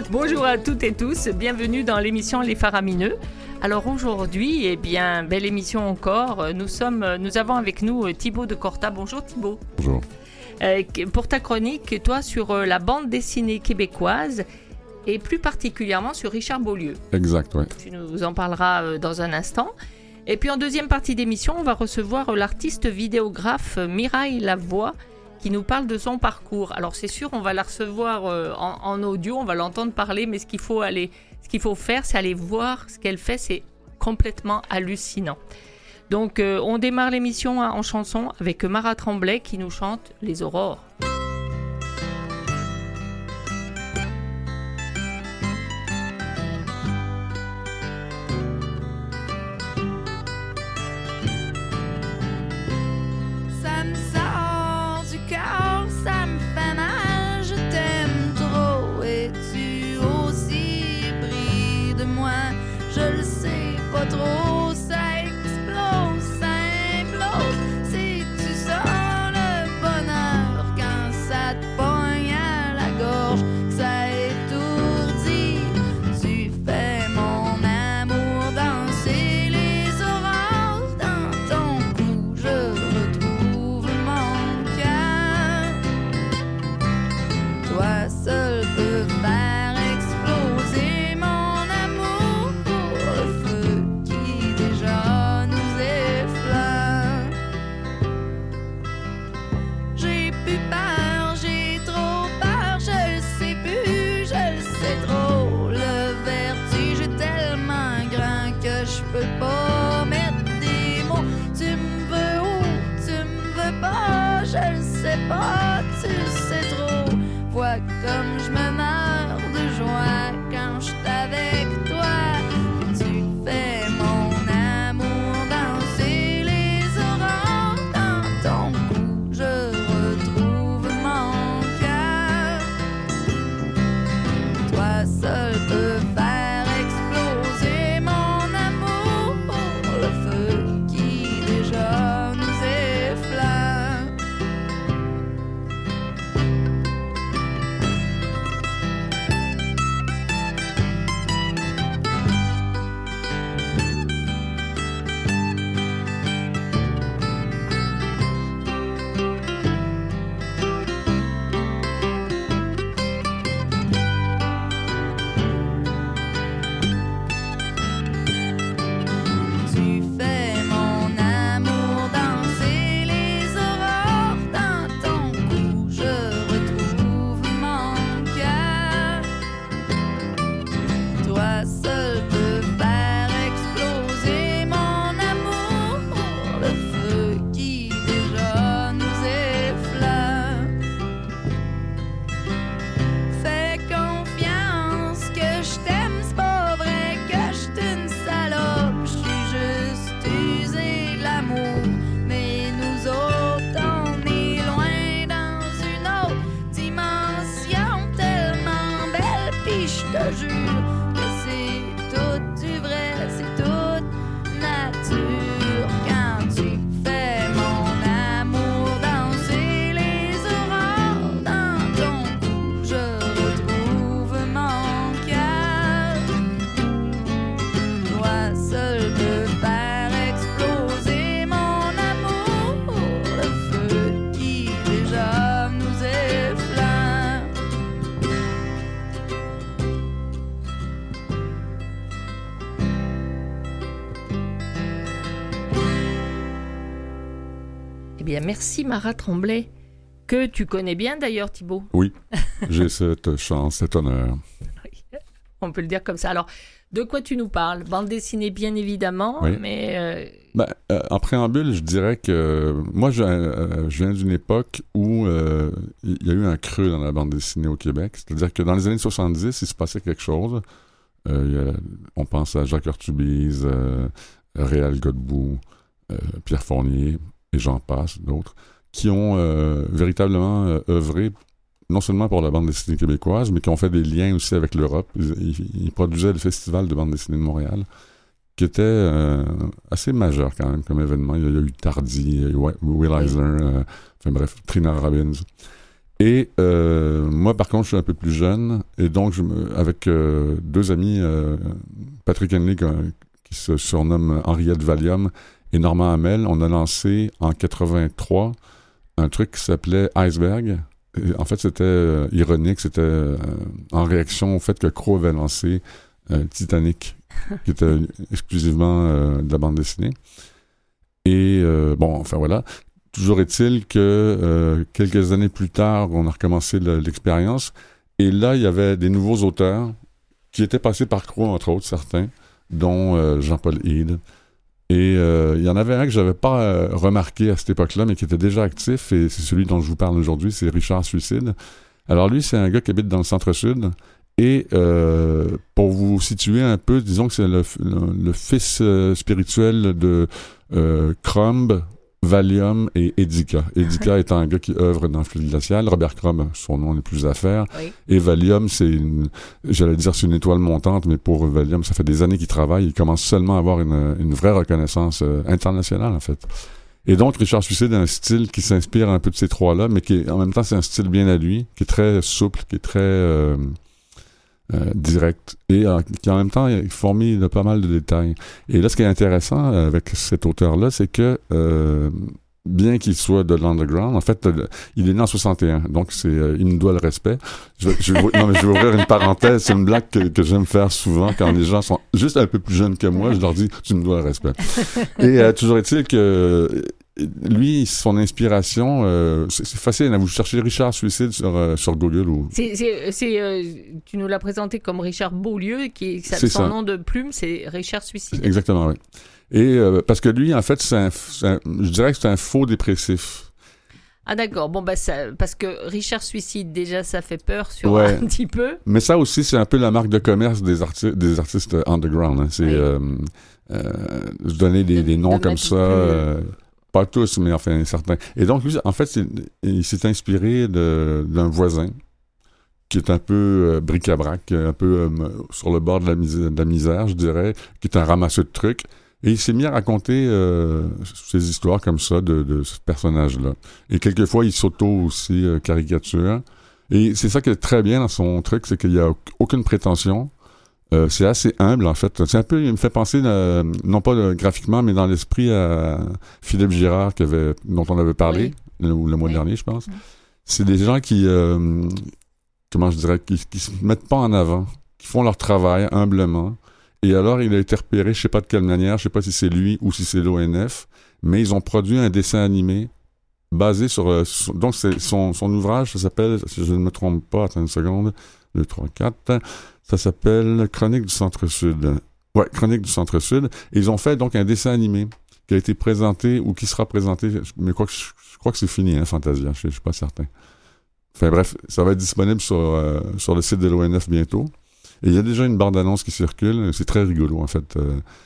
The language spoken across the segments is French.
Bonjour à toutes et tous, bienvenue dans l'émission Les Faramineux. Alors aujourd'hui, belle émission encore. Nous avons avec nous Thibaut de Corta. Bonjour Thibaut. Bonjour. Pour ta chronique, toi sur la bande dessinée québécoise et plus particulièrement sur Richard Beaulieu. Exact, oui. Tu nous en parleras dans un instant. Et puis en deuxième partie d'émission, on va recevoir l'artiste vidéographe Mireille Lavoie qui nous parle de son parcours. Alors c'est sûr, on va la recevoir en audio, on va l'entendre parler, mais ce qu'il faut faire, c'est aller voir ce qu'elle fait, c'est complètement hallucinant. Donc on démarre l'émission en chanson avec Mara Tremblay qui nous chante Les Aurores. Comme je me meurs de joie quand je suis avec toi, tu fais mon amour danser les aurores. Dans ton cou, je retrouve mon cœur. Toi seul peux faire exploser mon amour, le feu qui déjà nous effleure. Merci Mara Tremblay, que tu connais bien d'ailleurs Thibaut. Oui, j'ai cette chance, cet honneur. Oui, on peut le dire comme ça. Alors, de quoi tu nous parles? Bande dessinée bien évidemment, oui. Mais... en préambule, je dirais que moi, je viens d'une époque où il y a eu un creux dans la bande dessinée au Québec. C'est-à-dire que dans les années 70, il se passait quelque chose. On pense à Jacques Urtubise, Réal Godbout, Pierre Fournier, et j'en passe, d'autres, qui ont véritablement œuvré non seulement pour la bande dessinée québécoise, mais qui ont fait des liens aussi avec l'Europe. Ils produisaient le Festival de bande dessinée de Montréal, qui était assez majeur quand même comme événement. Il y a eu Tardy, Will Eisner, enfin bref, Trina Robbins. Et moi, par contre, je suis un peu plus jeune, et donc avec deux amis, Patrick Henley, qui se surnomme Henriette Valium, et Normand Hamel, on a lancé en 83 un truc qui s'appelait Iceberg. Et en fait, c'était ironique, c'était en réaction au fait que Crow avait lancé Titanic, qui était exclusivement de la bande dessinée. Et bon, enfin voilà. Toujours est-il que quelques années plus tard, on a recommencé l'expérience. Et là, il y avait des nouveaux auteurs qui étaient passés par Crow, entre autres, certains, dont Jean-Paul Hyde. Et il y en avait un que j'avais pas remarqué à cette époque-là, mais qui était déjà actif, et c'est celui dont je vous parle aujourd'hui, c'est Richard Suicide. Alors lui, c'est un gars qui habite dans le centre-sud, et pour vous situer un peu, disons que c'est le fils spirituel de Crumb, Valium et Edica. Edica étant un gars qui œuvre dans le flux glacial. Robert Crumb, son nom n'est plus à faire. Oui. Et Valium, c'est une étoile montante, mais pour Valium, ça fait des années qu'il travaille. Il commence seulement à avoir une vraie reconnaissance internationale, en fait. Et donc, Richard Suicide a un style qui s'inspire un peu de ces trois-là, mais en même temps, c'est un style bien à lui, qui est très souple, qui est très direct, et qui en même temps est formé de pas mal de détails. Et là, ce qui est intéressant avec cet auteur-là, c'est que bien qu'il soit de l'underground, en fait, il est né en 61, donc il me doit le respect. Je vais ouvrir une parenthèse, c'est une blague que j'aime faire souvent quand les gens sont juste un peu plus jeunes que moi, je leur dis « tu me dois le respect ». Et toujours est-il que lui, son inspiration, c'est facile. Vous cherchez Richard Suicide sur Google. Tu nous l'as présenté comme Richard Beaulieu, son nom de plume, c'est Richard Suicide. Exactement, oui. Et parce que lui, en fait, je dirais que c'est un faux dépressif. Ah d'accord, bon parce que Richard Suicide, déjà, ça fait peur sur un petit peu. Mais ça aussi, c'est un peu la marque de commerce des artistes underground. Hein. C'est donner des noms comme ça... Pas tous, mais enfin certains. Et donc, lui, en fait, il s'est inspiré d'un voisin qui est un peu bric-à-brac, un peu sur le bord de la misère, je dirais, qui est un ramasseur de trucs. Et il s'est mis à raconter ces histoires comme ça de ce personnage-là. Et quelquefois, il s'auto aussi caricature. Et c'est ça qui est très bien dans son truc, c'est qu'il n'y a aucune prétention. C'est assez humble, en fait. C'est un peu, il me fait penser, non pas graphiquement, mais dans l'esprit à Philippe Girard, dont on avait parlé, le mois dernier, je pense. C'est des gens qui, comment je dirais, qui se mettent pas en avant, qui font leur travail humblement. Et alors, il a été repéré, je sais pas de quelle manière, je sais pas si c'est lui ou si c'est l'ONF, mais ils ont produit un dessin animé basé sur donc c'est son ouvrage, ça s'appelle, si je ne me trompe pas, attends une seconde, 2, 3, 4... Ça s'appelle Chronique du Centre-Sud. Ouais, Chronique du Centre-Sud. Et ils ont fait donc un dessin animé qui a été présenté ou qui sera présenté, mais je crois que c'est fini, hein, Fantasia, je suis pas certain. Enfin bref, ça va être disponible sur le site de l'ONF bientôt. Et il y a déjà une bande-annonce qui circule, c'est très rigolo en fait.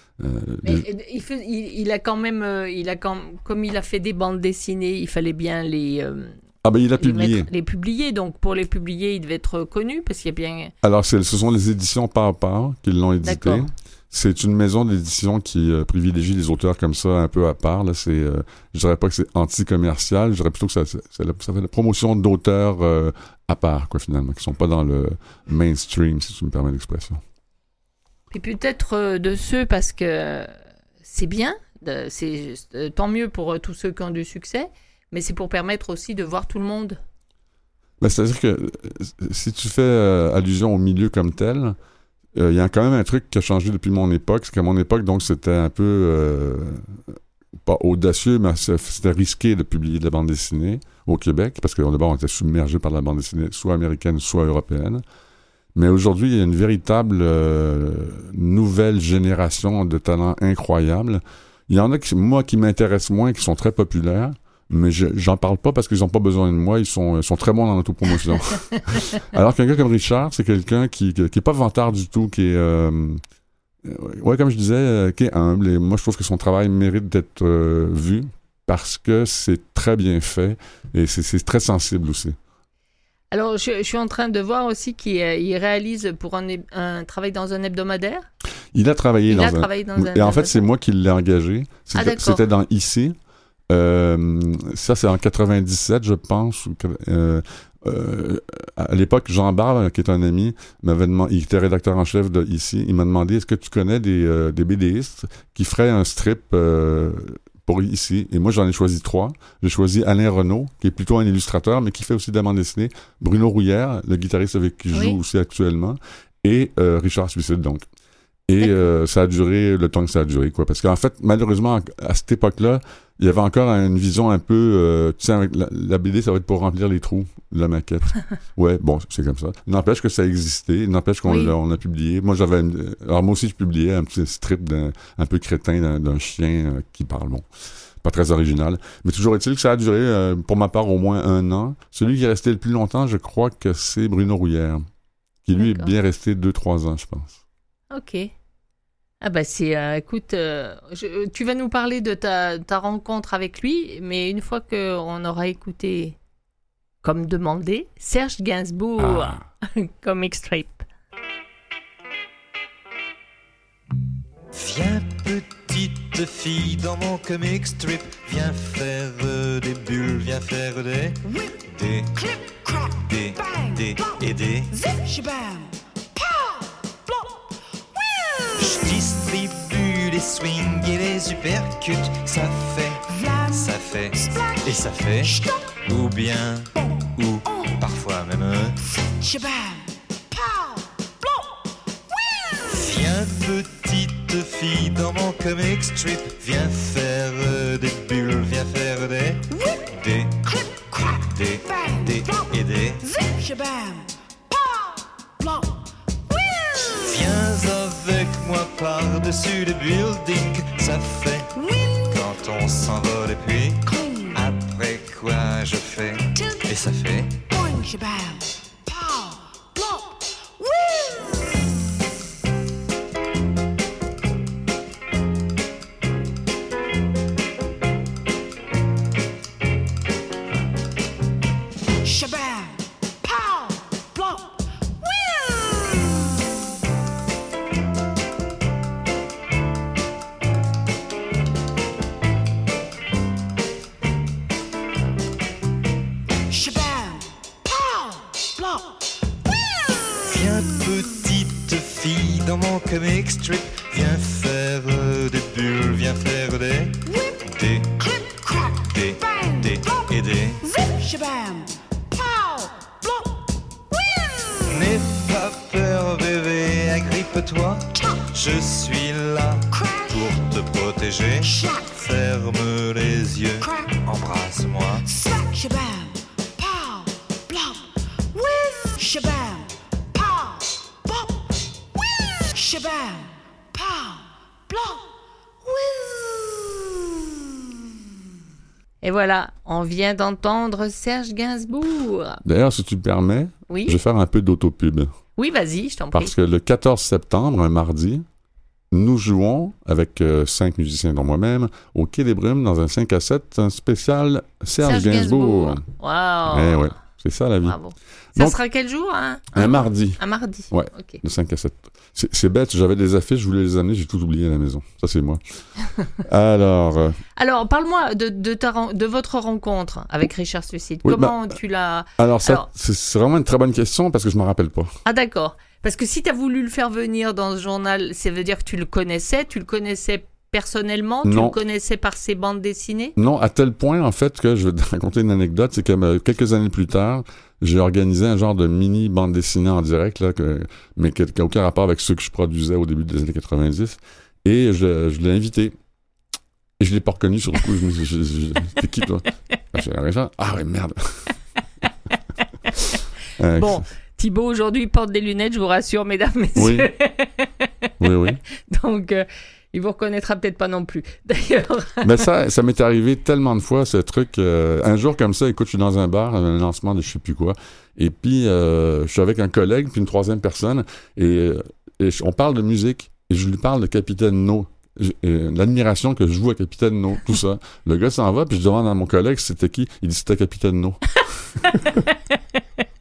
Il a quand même, comme il a fait des bandes dessinées, il fallait bien les il a publié. Les publier, donc pour les publier, il devait être connu parce qu'il y a bien... Alors, ce sont les éditions Par qui l'ont édité. D'accord. C'est une maison d'édition qui privilégie les auteurs comme ça, un peu à part. Là, je dirais pas que c'est anti-commercial, je dirais plutôt que ça fait la promotion d'auteurs à part, quoi, finalement, qui sont pas dans le mainstream, si tu me permets l'expression. Et peut-être de ceux, parce que c'est bien, c'est tant mieux pour tous ceux qui ont du succès, mais c'est pour permettre aussi de voir tout le monde. Ben, c'est-à-dire que si tu fais allusion au milieu comme tel, il y a quand même un truc qui a changé depuis mon époque. C'est qu'à mon époque, donc, c'était un peu pas audacieux, mais c'était risqué de publier de la bande dessinée au Québec, parce que d'abord, on était submergé par la bande dessinée, soit américaine, soit européenne. Mais aujourd'hui, il y a une véritable nouvelle génération de talents incroyables. Il y en a qui m'intéressent moins, qui sont très populaires, mais j'en parle pas parce qu'ils n'ont pas besoin de moi, ils sont très bons dans l'autopromotion. Alors qu'un gars comme Richard, c'est quelqu'un qui est pas vantard du tout, qui est comme je disais, qui est humble, et moi je trouve que son travail mérite d'être vu parce que c'est très bien fait et c'est très sensible aussi. Alors, je suis en train de voir aussi qu'il réalise pour un travail dans un hebdomadaire. Il a travaillé dans un... Et en fait, c'est moi qui l'ai engagé. C'était dans Ici. Ça, c'est en 97, je pense. À l'époque, Jean Barbe, qui est un ami, m'avait demandé, il était rédacteur en chef de ici, il m'a demandé, est-ce que tu connais des BDistes qui feraient un strip pour ici? Et moi, j'en ai choisi 3. J'ai choisi Alain Renaud, qui est plutôt un illustrateur, mais qui fait aussi de la bande dessinée. Bruno Rouillère, le guitariste avec qui je joue aussi actuellement. Et Richard Suicide, donc. Et ça a duré le temps que ça a duré, quoi. Parce qu'en fait, malheureusement, à cette époque-là, il y avait encore une vision un peu... tu sais, avec la BD, ça va être pour remplir les trous de la maquette. Ouais, bon, c'est comme ça. Il n'empêche que ça existait. Il n'empêche qu'on on a publié. Moi, alors moi aussi, je publiais un petit strip un peu crétin d'un chien qui parle, bon. Pas très original. Mais toujours est-il que ça a duré, pour ma part, au moins 1 an. Celui qui est resté le plus longtemps, je crois que c'est Bruno Rouillère. Qui, lui, est bien resté 2-3 ans, je pense. OK. Ah bah c'est, écoute, tu vas nous parler de ta rencontre avec lui, mais une fois qu'on aura écouté, comme demandé, Serge Gainsbourg, Comic Strip. Viens petite fille dans mon comic strip, viens faire des bulles, viens faire des Clip, crack, bang, des bang, et des. zip, shabam, pow, blop, wheel. Je distribue les swings et les uppercuts, ça fait, Vlam, ça fait, splash, et ça fait, stop, ou bien, ou parfois même. shabam, pow, blop, wheel. Viens petite fille dans mon comic strip, viens faire des bulles, viens faire des Clip, crack, des bang, blop, et des. zip, shabam, pow, blop, wheel. Viens avec moi par-dessus le building, ça fait Wheel, quand on s'envole et puis clean, après quoi je fais tilt, et ça fait. boing, shabam, pow, blop, wheel. Shabam, pow, blop, wheel. Shabam, pow, blop, wheel. Viens petite fille dans mon comic strip, viens faire des bulles, viens faire des Clip, crack, bang, des blop, et des. zip, shabam, pow, blop, wheel. N'aie pas peur bébé, agrippe-toi, Chop, je suis là crack, pour te protéger. shot, Ferme les yeux, crack, embrasse-moi. slack, shabam, pow, blop, wheel. Shabam, pow, blop, wheel. Shabam, pow, blop, wheel. Et voilà, on vient d'entendre Serge Gainsbourg. D'ailleurs, si tu me permets, Oui, je vais faire un peu d'autopub. oui, vas-y, je t'en prie. Parce que le 14 septembre, un mardi, nous jouons avec 5 musiciens dont moi-même au Quai des Brumes dans un 5 à 7, un spécial Serge Gainsbourg. Waouh. Eh ouais, c'est ça la vie. Bravo. Ça Donc, sera quel jour, hein? Un mardi, Un mardi. Ouais. Ok. de 5 à 7. C'est bête, j'avais des affiches, je voulais les amener, j'ai tout oublié à la maison. Ça, c'est moi. Alors, Alors, parle-moi de votre rencontre avec Richard Suicide. Oui, Comment tu l'as... ça, Alors- c'est vraiment une très bonne question parce que je me rappelle pas. Ah d'accord. Parce que si tu as voulu le faire venir dans ce journal, ça veut dire que tu le connaissais personnellement, tu Non. le connaissais par ses bandes dessinées? Non, à tel point, en fait, que je vais te raconter une anecdote, c'est que quelques années plus tard, j'ai organisé un genre de mini bande dessinée en direct, là, mais qui n'a aucun rapport avec ceux que je produisais au début des années 90, et je l'ai invité. Et je l'ai pas reconnu sur le coup. Je me suis dit, t'es qui, toi? Ah ouais, merde. Bon, Thibaut aujourd'hui porte des lunettes, je vous rassure, mesdames, messieurs. Oui. Donc, il vous reconnaîtra peut-être pas non plus. D'ailleurs, Mais ça m'est arrivé tellement de fois, ce truc. Un jour comme ça, écoute, je suis dans un bar, un lancement de je sais plus quoi, et puis je suis avec un collègue, puis une troisième personne, et on parle de musique, et je lui parle de Capitaine No. L'admiration que je vois à Capitaine No, tout ça. Le gars s'en va, puis je demande à mon collègue c'était qui. Il dit c'était Capitaine No.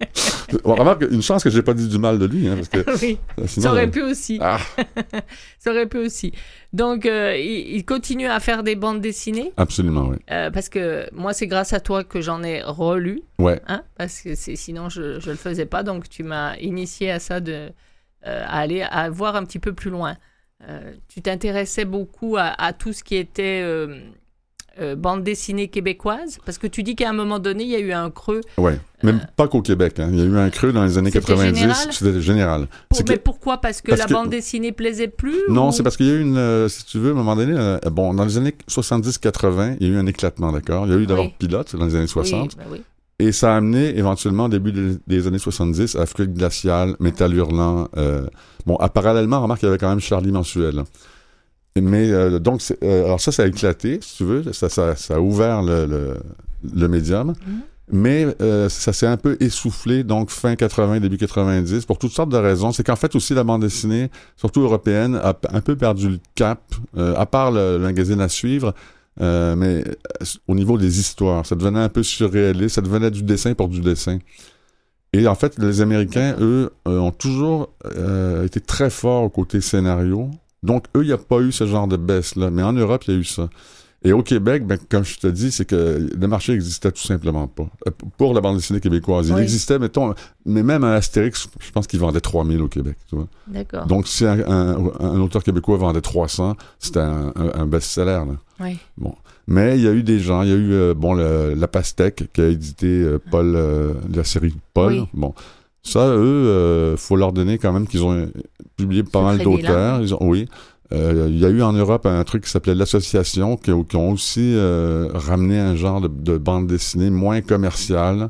On remarque une chance que j'ai pas dit du mal de lui, hein, parce que Oui, sinon, ça aurait pu aussi. Ah, Ça aurait pu aussi. Donc, il continue à faire des bandes dessinées absolument, oui. parce que moi, c'est grâce à toi que j'en ai relu, Ouais. hein, parce que sinon, je le faisais pas. Donc, tu m'as initié à ça, à voir un petit peu plus loin. Tu t'intéressais beaucoup à tout ce qui était bande dessinée québécoise, parce que tu dis qu'à un moment donné, il y a eu un creux. Ouais. Même pas qu'au Québec. Hein. Il y a eu un creux dans les années C'était 90. général? C'était général. Mais pourquoi? Parce que la bande dessinée plaisait plus? Non, ou... c'est parce qu'il y a eu une, si tu veux, à un moment donné, dans les années 70-80, il y a eu un éclatement, d'accord? Il y a eu d'abord Oui. Pilote dans les années 60. Oui, ben oui. Et ça a amené, éventuellement, au début des années 70, à Fluide Glacial, Métal Hurlant. Parallèlement, remarque qu'il y avait quand même Charlie Mensuel. Mais donc, alors ça a éclaté, si tu veux. Ça a ouvert le médium. Mais ça s'est un peu essoufflé, donc fin 80, début 90, pour toutes sortes de raisons. C'est qu'en fait aussi la bande dessinée, surtout européenne, a un peu perdu le cap, à part le magazine à suivre, mais au niveau des histoires. Ça devenait un peu surréaliste, ça devenait du dessin pour du dessin. Et en fait, les Américains, eux, ont toujours été très forts au côté scénario. Donc, eux, il n'y a pas eu ce genre de baisse-là. Mais en Europe, il y a eu ça. Et au Québec, comme je te dis, c'est que le marché n'existait tout simplement pas. Pour la bande dessinée québécoise. Il existait, mettons, mais même un Astérix, je pense qu'il vendait 3000 au Québec, tu vois. D'accord. Donc, si un auteur québécois vendait 300, c'était un best-seller, là. Oui. Bon. Mais il y a eu des gens, il y a eu, La Pastèque, qui a édité Paul, la série Paul. Oui. Bon. Ça, eux, faut leur donner quand même qu'ils ont publié pas mal d'auteurs. Oui. Il y a eu en Europe un truc qui s'appelait l'Association, qui ont aussi ramené un genre de bande dessinée moins commerciale.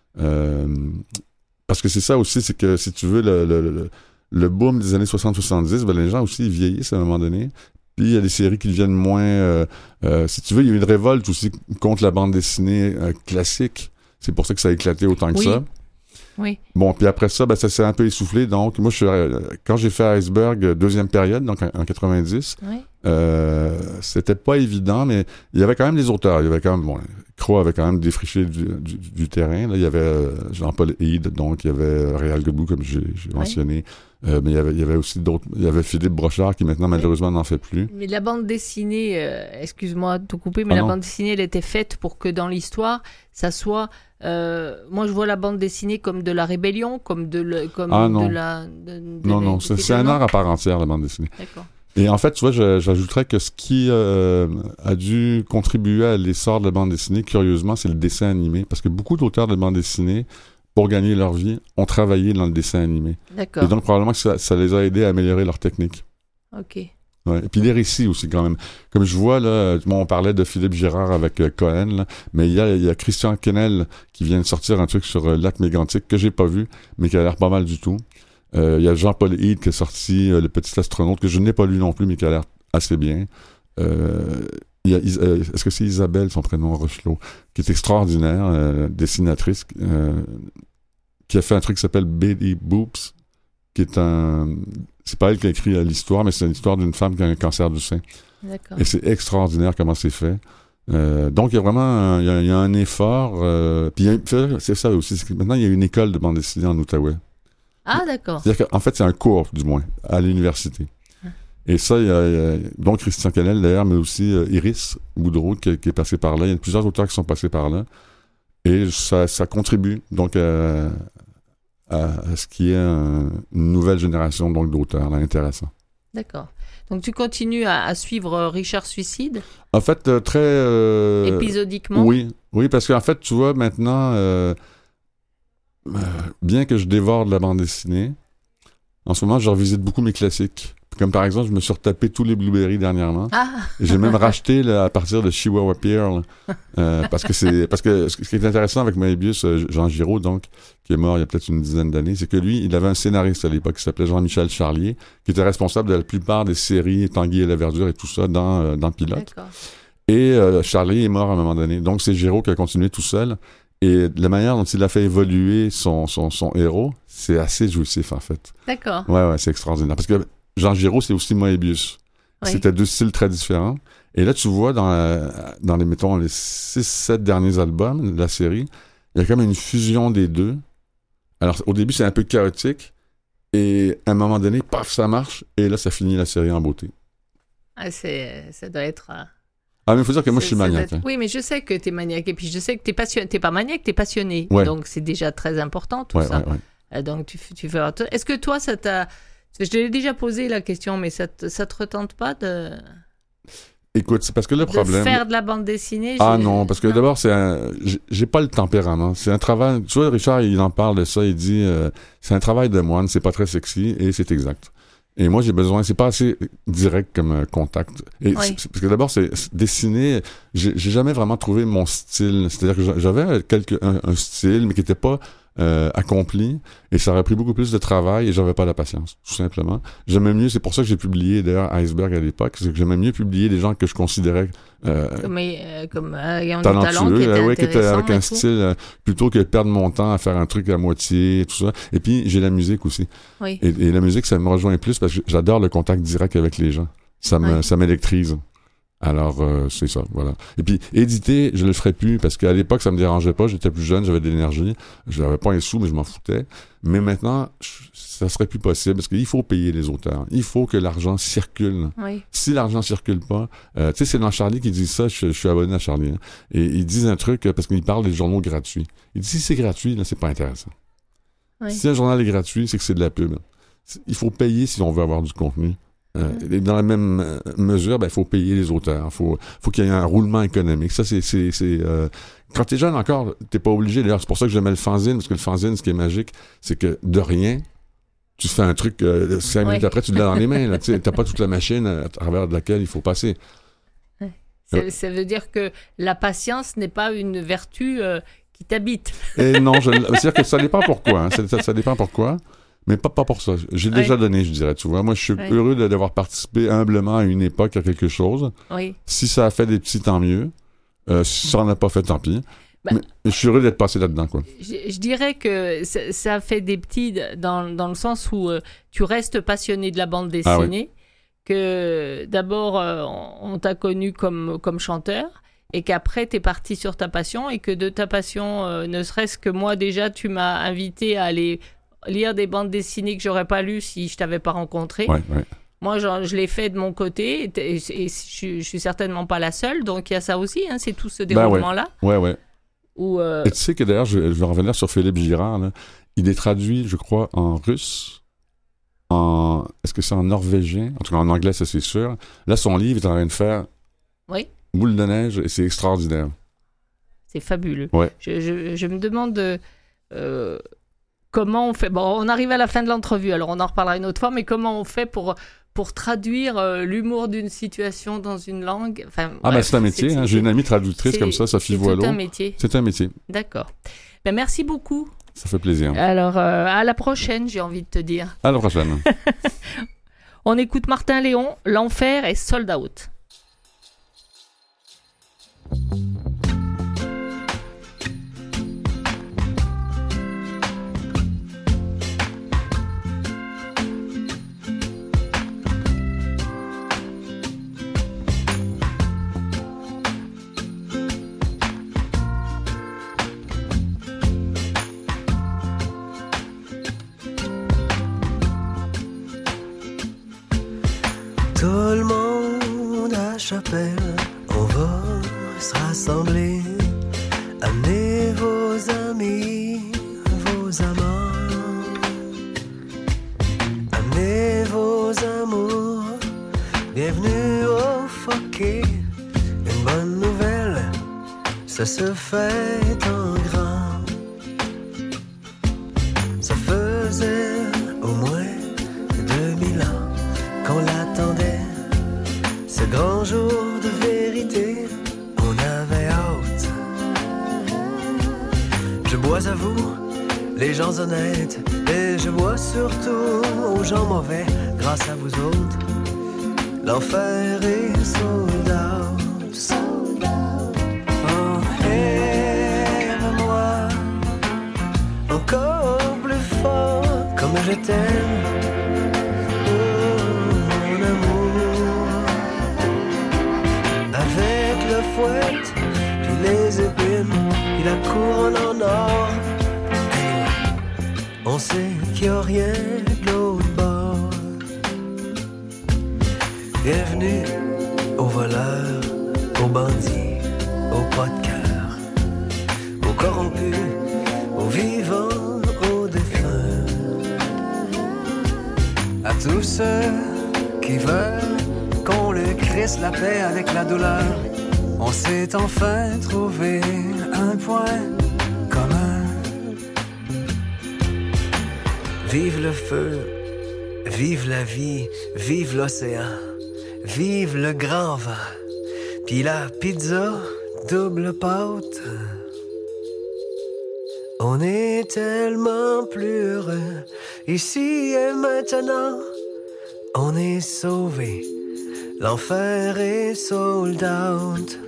Parce que c'est ça aussi, c'est que si tu veux, le boom des années 60-70, les gens aussi ils vieillissent à un moment donné. Puis il y a des séries qui deviennent moins... si tu veux, il y a eu une révolte aussi contre la bande dessinée classique. C'est pour ça que ça a éclaté autant que ça. Oui. Bon, puis après ça, ça s'est un peu essoufflé. Donc, moi, quand j'ai fait Iceberg, deuxième période, donc en 90, c'était pas évident, mais il y avait quand même des auteurs. Il y avait quand même, Croix avait quand même défriché du terrain. Là, il y avait Jean-Paul Hyde, donc il y avait Réal Godbout, comme j'ai mentionné. Mais il y avait aussi d'autres. Il y avait Philippe Brochard, qui maintenant, malheureusement, n'en fait plus. Mais la bande dessinée, excuse-moi de te couper, mais bande dessinée, elle était faite pour que dans l'histoire, ça soit... moi, je vois la bande dessinée comme de la rébellion, comme de la... Non, c'est un art à part entière, la bande dessinée. D'accord. Et en fait, tu vois, j'ajouterais que ce qui a dû contribuer à l'essor de la bande dessinée, curieusement, c'est le dessin animé. Parce que beaucoup d'auteurs de bande dessinée, pour gagner leur vie, ont travaillé dans le dessin animé. D'accord. Et donc, probablement que ça les a aidés à améliorer leur technique. OK. Ouais. Et puis les récits aussi, quand même. Comme je vois, là, on parlait de Philippe Girard avec Cohen, là, mais il y a Christian Kennel qui vient de sortir un truc sur Lac Mégantic que j'ai pas vu, mais qui a l'air pas mal du tout. Il y a Jean-Paul Hyde qui a sorti Le Petit Astronaute, que je n'ai pas lu non plus, mais qui a l'air assez bien. Il y a est-ce que c'est Isabelle, son prénom, Rochelot, qui est extraordinaire, dessinatrice, qui a fait un truc qui s'appelle Baby Boops, qui est c'est pas elle qui a écrit l'histoire, mais c'est une histoire d'une femme qui a un cancer du sein. D'accord. Et c'est extraordinaire comment c'est fait. Donc, il y a vraiment il y a un effort. Puis c'est ça aussi, c'est que maintenant, il y a une école de bande dessinée en Outaouais. Ah, d'accord. C'est-à-dire qu'en fait, c'est un cours, du moins, à l'université. Et ça, il y a donc Christian Canel, d'ailleurs, mais aussi Iris Boudreau, qui est passé par là. Il y a plusieurs auteurs qui sont passés par là. Et ça contribue, donc, à ce qui est une nouvelle génération, donc, d'auteurs, là, intéressant. D'accord. Donc, tu continues à suivre Richard Suicide? En fait, très... épisodiquement? Oui, parce qu'en fait, tu vois, maintenant... bien que je dévore de la bande dessinée, en ce moment, je revisite beaucoup mes classiques. Comme par exemple, je me suis retapé tous les Blueberry dernièrement. Ah! J'ai même racheté à partir de Chihuahua Pierre. Parce que ce qui est intéressant avec Moebius, Jean Giraud, donc, qui est mort il y a peut-être une dizaine d'années, c'est que lui, il avait un scénariste à l'époque qui s'appelait Jean-Michel Charlier, qui était responsable de la plupart des séries Tanguy et la Verdure et tout ça dans Pilote. D'accord. Et Charlier est mort à un moment donné. Donc, c'est Giraud qui a continué tout seul. Et la manière dont il a fait évoluer son héros, c'est assez jouissif, en fait. D'accord. Ouais, c'est extraordinaire. Parce que Jean Giraud, c'est aussi Moebius. Oui. C'était deux styles très différents. Et là, tu vois, dans les 6-7 derniers albums de la série, il y a comme une fusion des deux Alors, au début, c'est un peu chaotique, et à un moment donné, paf, ça marche, et là, ça finit la série en beauté. Ah, ça doit être... Ah, mais il faut dire que moi, je suis ça doit maniaque. être- Oui, mais je sais que t'es maniaque. Et puis, je sais que t'es passionné. T'es pas maniaque, t'es passionné. Ouais. Donc, c'est déjà très important, tout Ouais, ça. ouais, ouais. Donc, tu fais... Est-ce que toi, ça t'a... Je t'ai déjà posé la question, mais ça te retente pas de Écoute, c'est parce que le problème... faire de la bande dessinée? Ah non, parce que Non. d'abord, j'ai pas le tempérament. C'est un travail... Tu vois, Richard, il en parle de ça, il dit c'est un travail de moine, c'est pas très sexy, et c'est exact. Et moi, j'ai besoin... C'est pas assez direct comme contact. Et Oui. parce que d'abord, c'est dessiner... J'ai jamais vraiment trouvé mon style. C'est-à-dire que j'avais un style, mais qui était pas accompli, et ça aurait pris beaucoup plus de travail, et j'avais pas la patience, tout simplement. J'aimais mieux... C'est pour ça que j'ai publié, d'ailleurs, Iceberg à l'époque, c'est que j'aimais mieux publier des gens que je considérais... Comme ayant du talentueux, talent qui était qui était avec intéressant un et tout. style plutôt que de perdre mon temps à faire un truc à moitié et tout ça. Et puis j'ai la musique aussi. Oui. Et la musique, ça me rejoint plus parce que j'adore le contact direct avec les gens. Ouais. Ça m'électrise. Alors c'est ça, voilà. Et puis éditer, je le ferais plus parce qu'à l'époque ça me dérangeait pas, j'étais plus jeune, j'avais de l'énergie, je n'avais pas un sou mais je m'en foutais. Mais maintenant, ça serait plus possible parce qu'il faut payer les auteurs. Il faut que l'argent circule. Oui. Si l'argent circule pas, tu sais, c'est dans Charlie qui dit ça, je suis abonné à Charlie, hein, et ils disent un truc, parce qu'il parle des journaux gratuits. Il dit, si c'est gratuit, là, c'est pas intéressant. Oui. Si un journal est gratuit, c'est que c'est de la pub. Il faut payer si on veut avoir du contenu. Et dans la même mesure, il faut payer les auteurs. Faut qu'il y ait un roulement économique. Ça, c'est quand t'es jeune encore, t'es pas obligé. D'ailleurs, c'est pour ça que j'aimais le fanzine, parce que le fanzine, ce qui est magique, c'est que de rien, tu fais un truc, 5 minutes après, tu l'as dans les mains. Là, t'as pas toute la machine à travers de laquelle il faut passer. Ça veut dire que la patience n'est pas une vertu qui t'habite. Et non, c'est-à-dire que ça dépend pourquoi. Hein. Ça dépend pourquoi. Mais pas pour ça. J'ai déjà donné, je dirais, tu vois. Moi, je suis heureux d'avoir participé humblement à une époque, à quelque chose. Oui. Si ça a fait des petits, tant mieux. Si ça n'en a pas fait, tant pis. Mais je suis heureux d'être passé là-dedans, quoi. Je dirais que ça fait des petits dans le sens où tu restes passionné de la bande dessinée, que d'abord, on t'a connu comme chanteur, et qu'après, t'es parti sur ta passion, et que de ta passion, ne serait-ce que moi, déjà, tu m'as invité à aller lire des bandes dessinées que j'aurais pas lues si je t'avais pas rencontré. Ouais. Moi, je l'ai fait de mon côté, et je suis certainement pas la seule, donc il y a ça aussi, hein, c'est tout ce déroulement-là. Ouais. Où, Et tu sais que d'ailleurs, je vais revenir sur Philippe Girard, là. Il est traduit, je crois, en russe, est-ce que c'est en norvégien? En tout cas, en anglais, ça c'est sûr. Là, son livre est en train de faire boule de neige, et c'est extraordinaire. C'est fabuleux. Ouais. Je me demande comment on fait. Bon, on arrive à la fin de l'entrevue, alors on en reparlera une autre fois, mais comment on fait pour traduire l'humour d'une situation dans une langue. Enfin, bref, c'est un métier. Hein. J'ai une amie traductrice comme ça, Sophie Voileau. C'est un métier. C'est un métier. D'accord. Merci beaucoup. Ça fait plaisir. Alors, à la prochaine, j'ai envie de te dire. À la prochaine. On écoute Martin Léon, L'Enfer est sold out. Tout le monde à Chapelle, on va se rassembler. Amenez vos amis, vos amants. Amenez vos amours. Bienvenue au Foquet. Une bonne nouvelle, ça se fait en grand. Ça faisait au moins 2000 ans qu'on l'attendait, ce grand jour de vérité, on avait hâte. Je bois à vous, les gens honnêtes, et je bois surtout aux gens mauvais, grâce à vous autres. L'enfer est sold out. Oh, aime-moi encore plus fort, comme je t'aime. Fouette, puis les épines, puis la couronne en or. on sait qu'il n'y a rien de l'autre bord. Bienvenue aux voleurs, aux bandits, aux pas de cœur, aux corrompus, aux vivants, aux défunts. À tous ceux qui veulent qu'on leur crisse la paix avec la douleur, on s'est enfin trouvé un point commun. Vive le feu, vive la vie, vive l'océan, vive le grand vent, puis la pizza double pâte. On est tellement plus heureux ici et maintenant. On est sauvés, l'enfer est sold out.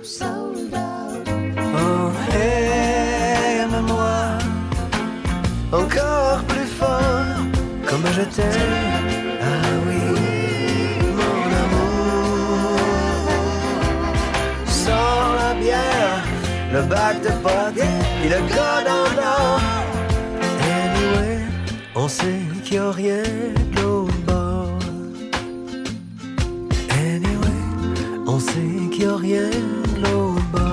Oh, aime-moi encore plus fort, comme je t'aime. Ah oui, mon amour. Sors la bière, le bac de pot et le gras dans l'or. Anyway, on sait qu'il n'y a rien de l'autre bord. Anyway, on sait qu'il n'y a rien de l'autre bord.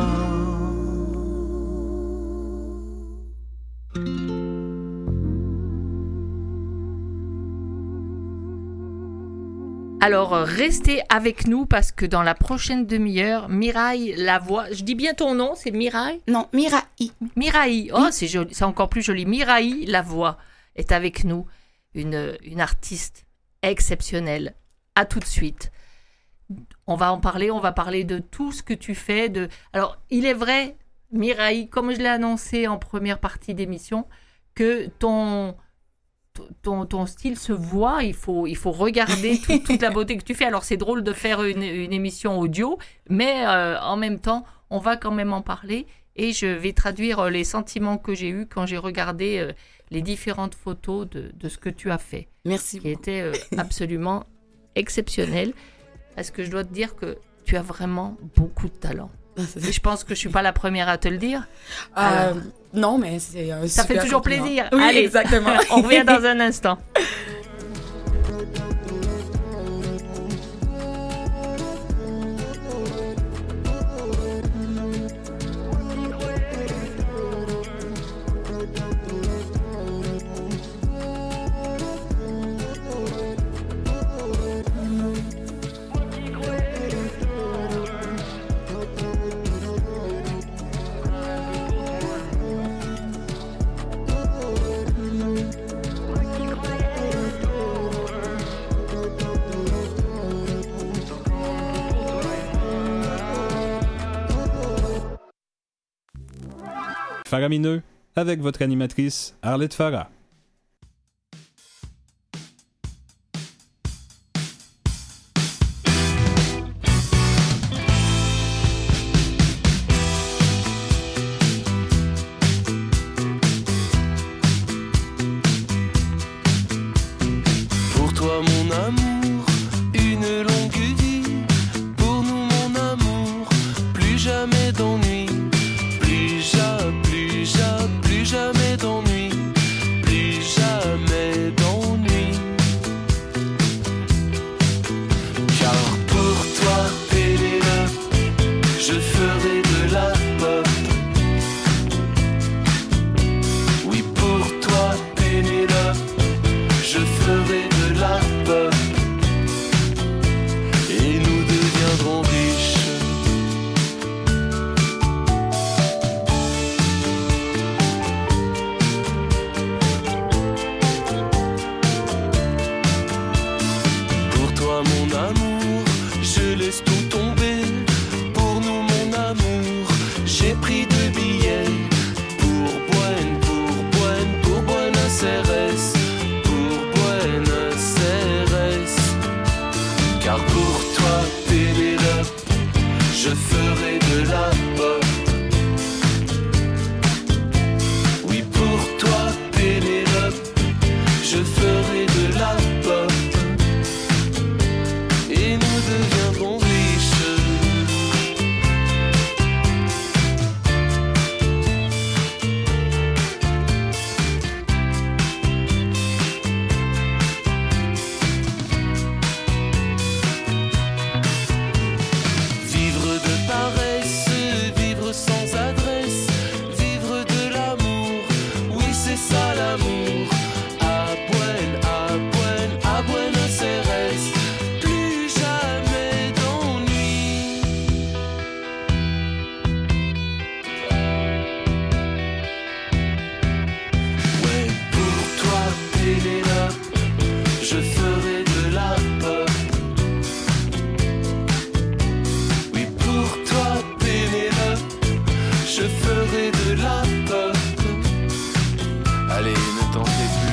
Alors, restez avec nous parce que dans la prochaine demi-heure, Mireille Lavoie, je dis bien ton nom, c'est Mireille ? Non, Mirai. Mireille, oh c'est joli, c'est encore plus joli. Mireille Lavoie est avec nous, une artiste exceptionnelle. À tout de suite. On va en parler, on va parler de tout ce que tu fais. Alors, il est vrai, Mireille, comme je l'ai annoncé en première partie d'émission, que ton style se voit, il faut regarder toute la beauté que tu fais. Alors, c'est drôle de faire une émission audio, mais en même temps, on va quand même en parler et je vais traduire les sentiments que j'ai eus quand j'ai regardé les différentes photos de ce que tu as fait. Merci. Qui était absolument exceptionnel, parce que je dois te dire que tu as vraiment beaucoup de talent. Et je pense que je suis pas la première à te le dire. Non, mais c'est un ça super fait toujours compliment. plaisir. Oui, Allez, exactement. On revient dans un instant. Faramineux, avec votre animatrice Arlette Farah. Pour toi mon amour, une longue vie. Pour nous mon amour, plus jamais d'ennui. Plus jamais d'ennui. Plus jamais d'ennui. Car pour toi Pénélope, je ferai de la pop. Oui pour toi Pénélope, je ferai de la pop. Et nous deviendrons riches. Pour toi mon amour, je laisse tout tomber. Pour nous mon amour, j'ai pris 2 billets. Pour Buenos Aires. Pour Buenos Aires. Car pour toi Pénélope, je ferai de la pop. Oui pour toi Pénélope, je ferai de la pop. Et nous deviendrons riches. je ferai de la torte. Allez, ne t'en fais plus.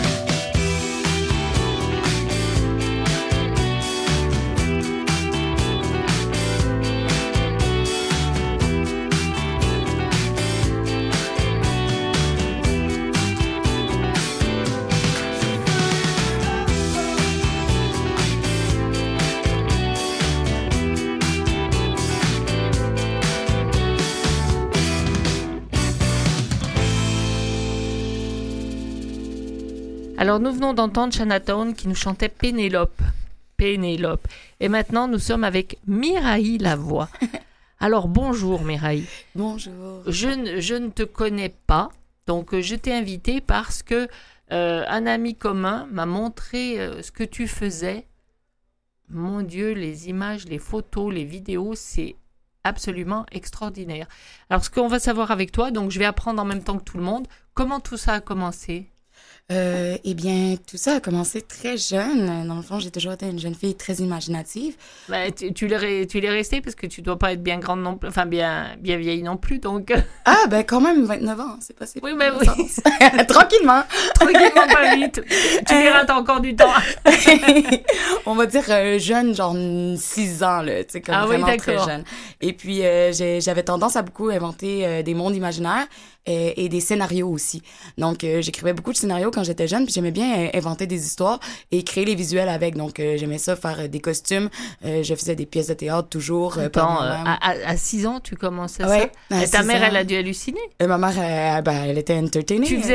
Alors nous venons d'entendre Chinatown qui nous chantait Pénélope. Pénélope. Et maintenant nous sommes avec Mireille Lavoie. Alors bonjour Mireille. Bonjour. Je ne te connais pas, donc je t'ai invité parce que un ami commun m'a montré ce que tu faisais. Mon Dieu, les images, les photos, les vidéos, c'est absolument extraordinaire. Alors ce qu'on va savoir avec toi, donc je vais apprendre en même temps que tout le monde, comment tout ça a commencé? Eh bien, tout ça a commencé très jeune. Dans le fond, j'ai toujours été une jeune fille très imaginative. Ben, tu l'es restée parce que tu dois pas être bien grande non plus, enfin bien vieille non plus, donc. Ah, ben quand même, 29 ans, c'est possible. Oui, ben oui. Tranquillement. Tranquillement, pas vite. Tu verras, t'as encore du temps. On va dire jeune, genre 6 ans, là, tu sais, comme vraiment très jeune. Et puis, j'avais tendance à beaucoup inventer des mondes imaginaires et des scénarios aussi. Donc, j'écrivais beaucoup de scénarios quand j'étais jeune, puis j'aimais bien inventer des histoires et créer les visuels avec. Donc, j'aimais ça, faire des costumes. Je faisais des pièces de théâtre toujours. Attends, à 6 ans, tu commençais ouais, ça? Et ta mère, elle a dû halluciner? Ma mère, elle était entertainée. Tu